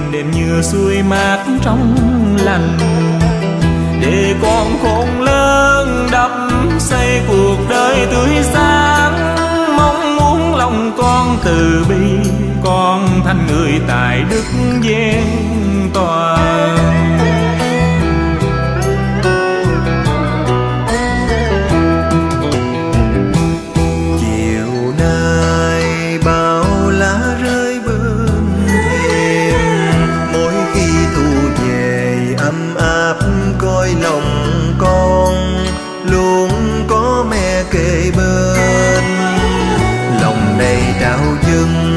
đêm như suối mát trong lành, để con khôn lớn đắp xây cuộc đời tươi sáng. Mong muốn lòng con từ bi, con thành người tài đức vẹn toàn. Chiều nay bao lá rơi bên thềm, mỗi khi thu về ấm áp coi lòng con, luôn có mẹ kề bên. Lòng đầy trao dâng